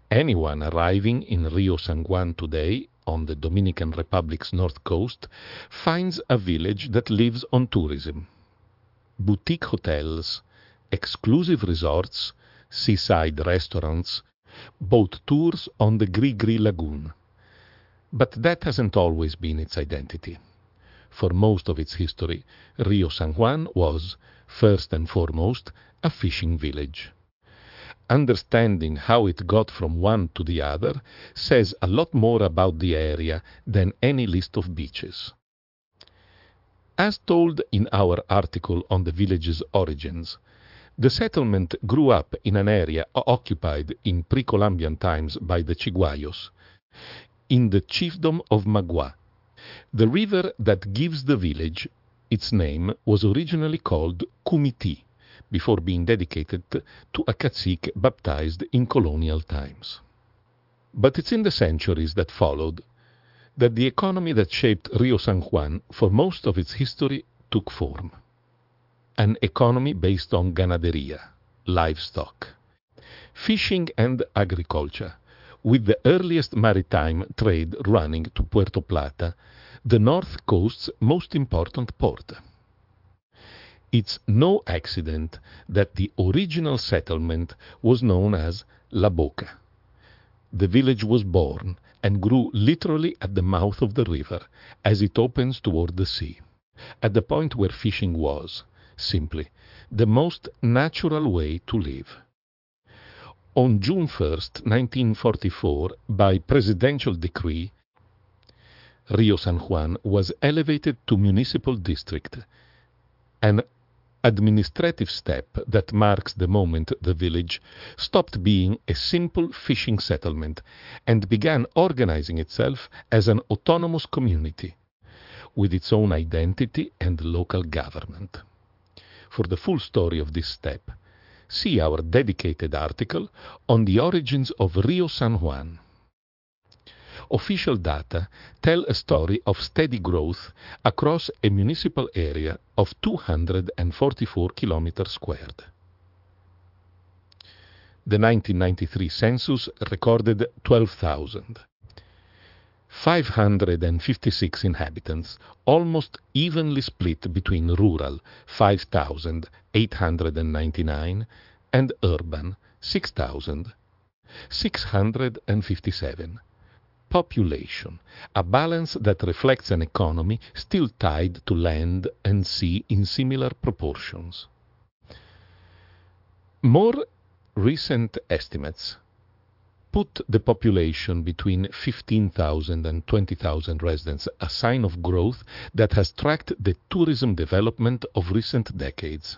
Anyone arriving in Rio San Juan today, on the Dominican Republic's north coast, finds a village that lives on tourism. Boutique hotels, exclusive resorts, seaside restaurants, boat tours on the Gris-Gris Lagoon. But that hasn't always been its identity. For most of its history, Rio San Juan was, first and foremost, a fishing village. Understanding how it got from one to the other says a lot more about the area than any list of beaches. As told in our article on the village's origins, the settlement grew up in an area occupied in pre-Columbian times by the Chiguayos, in the chiefdom of Magua. The river that gives the village its name was originally called Kumiti, before being dedicated to a cacique baptized in colonial times. But it's in the centuries that followed that the economy that shaped Rio San Juan for most of its history took form. An economy based on ganaderia, livestock, fishing and agriculture, with the earliest maritime trade running to Puerto Plata, the North Coast's most important port. It's no accident that the original settlement was known as La Boca. The village was born and grew literally at the mouth of the river as it opens toward the sea, at the point where fishing was, simply, the most natural way to live. On June 1st, 1944, by presidential decree, Rio San Juan was elevated to municipal district, an administrative step that marks the moment the village stopped being a simple fishing settlement and began organizing itself as an autonomous community, with its own identity and local government. For the full story of this step, see our dedicated article on the origins of Rio San Juan. Official data tell a story of steady growth across a municipal area of 244 kilometers squared. The 1993 census recorded 12,556 inhabitants, almost evenly split between rural 5,899 and urban 6,657. Population, a balance that reflects an economy still tied to land and sea in similar proportions. More recent estimates put the population between 15,000 and 20,000 residents, a sign of growth that has tracked the tourism development of recent decades.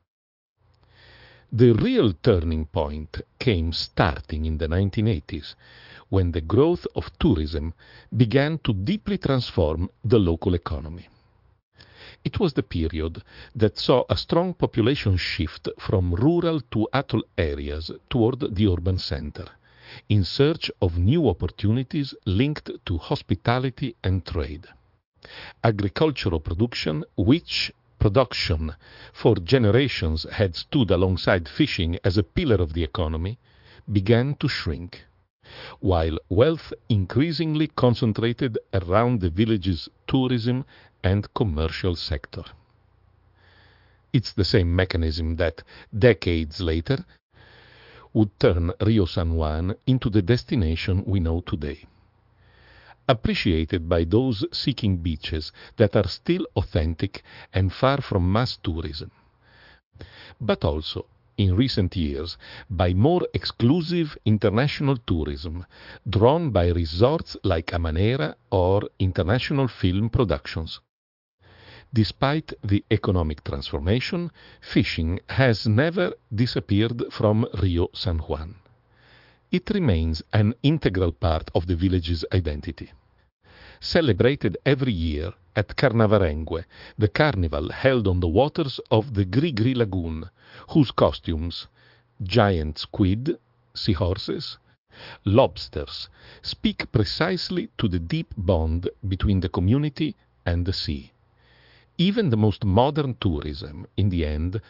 The real turning point came starting in the 1980s, when the growth of tourism began to deeply transform the local economy. It was the period that saw a strong population shift from rural to atoll areas toward the urban center, in search of new opportunities linked to hospitality and trade. Agricultural production, which production for generations had stood alongside fishing as a pillar of the economy, began to shrink, while wealth increasingly concentrated around the village's tourism and commercial sector. It's the same mechanism that, decades later, would turn Rio San Juan into the destination we know today. Appreciated by those seeking beaches that are still authentic and far from mass tourism, but also, in recent years, by more exclusive international tourism, drawn by resorts like Amanera or international film productions. Despite the economic transformation, fishing has never disappeared from Rio San Juan. It remains an integral part of the village's identity. Celebrated every year at Carnavarengue, the carnival held on the waters of the Gris-Gris Lagoon, whose costumes, giant squid, seahorses, lobsters, speak precisely to the deep bond between the community and the sea. Even the most modern tourism, in the end,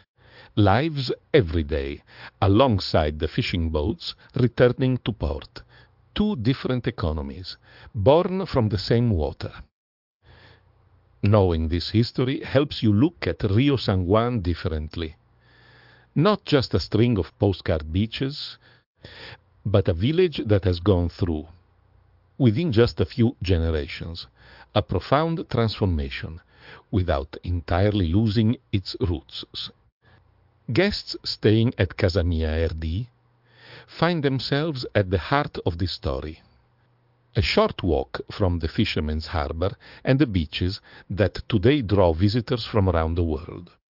lives every day alongside the fishing boats returning to port. Two different economies, born from the same water. Knowing this history helps you look at Rio San Juan differently. Not just a string of postcard beaches, but a village that has gone through, within just a few generations, a profound transformation without entirely losing its roots. Guests staying at Casa Mia RD find themselves at the heart of this story. A short walk from the fisherman's harbor and the beaches that today draw visitors from around the world.